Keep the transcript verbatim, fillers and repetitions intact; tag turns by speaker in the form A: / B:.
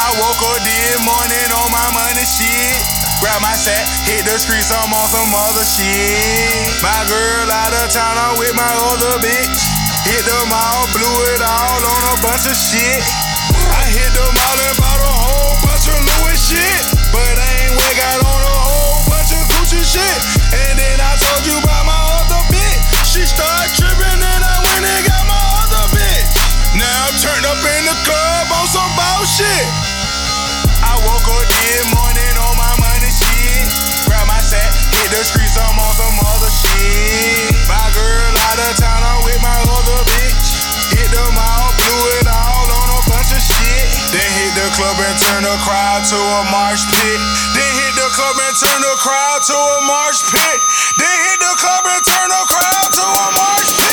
A: I woke up this morning on my money shit. Grab my sack, hit the streets, I'm on some other shit. My girl out of town, I'm with my other bitch. Hit the mall, blew it all on a bunch of shit. I hit the mall and bought a whole bunch of Louis shit. But I ain't went got on a whole bunch of Gucci shit. And then I told you about my other bitch. She started tripping and I went and got my other bitch. Now I'm turned up in the club on some bullshit. I woke up this morning on my money shit. Grab my sack, hit the streets, I'm on some other shit. My girl out of town, I'm with my other bitch. Hit the mall, blew it all on a bunch of shit. Then hit the club and turn the crowd to a marsh pit. Then hit the club and turn the crowd to a marsh pit. Then hit the club and turn the crowd to a marsh pit.